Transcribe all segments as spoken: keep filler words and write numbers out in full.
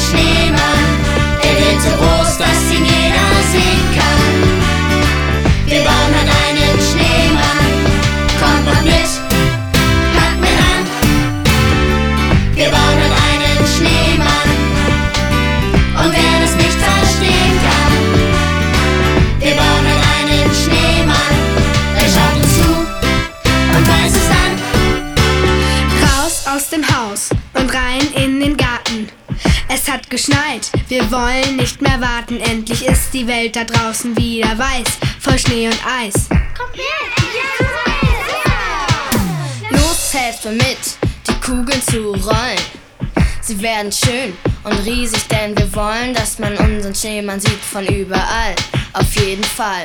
Schneemann, der wird so groß, dass ihn jeder sehen kann. Wir bauen halt einen Schneemann, kommt mal mit, packt mit an. Wir bauen halt einen Schneemann, und wer das nicht verstehen kann, wir bauen halt einen Schneemann, der schaut uns zu und weiß es dann. Raus aus dem Haus und rein in den Garten. Es hat geschneit, wir wollen nicht mehr warten. Endlich ist die Welt da draußen wieder weiß, voll Schnee und Eis. Komm her! Ja! Los, helft mir mit, die Kugeln zu rollen. Sie werden schön und riesig, denn wir wollen, dass man unseren Schneemann sieht von überall. Auf jeden Fall.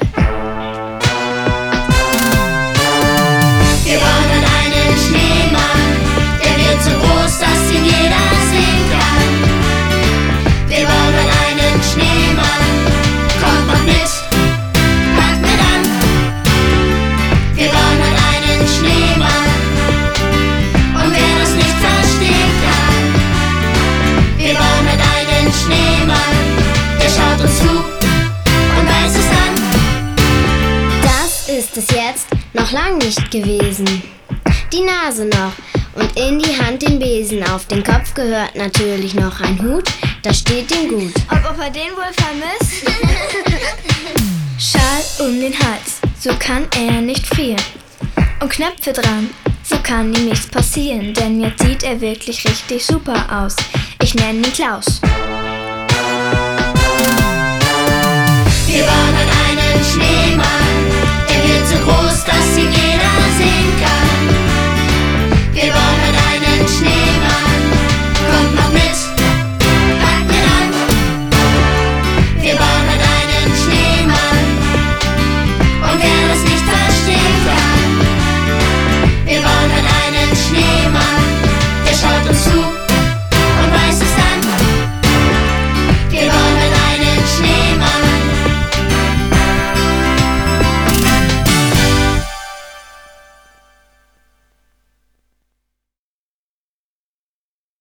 Wir bauen halt einen Schneemann, der wird so groß, dass ihn jeder sehen kann. Wir bauen halt einen Schneemann, kommt mal mit, packt mit an. Wir bauen halt einen Schneemann, und wer das nicht verstehen kann, wir bauen halt einen Schneemann, der schaut uns zu und weiß es dann. Das ist es jetzt noch lang nicht gewesen. Die Nase noch und in die Hand den Besen. Auf den Kopf gehört natürlich noch ein Hut, das steht ihm gut. Ob, ob er den wohl vermisst? Schal um den Hals, so kann er nicht frieren. Und Knöpfe dran, so kann ihm nichts passieren. Denn jetzt sieht er wirklich richtig super aus. Ich nenne ihn Klaus. Wir bauen halt einen Schneemann, der wird so groß, dass ihn jeder sehen kann.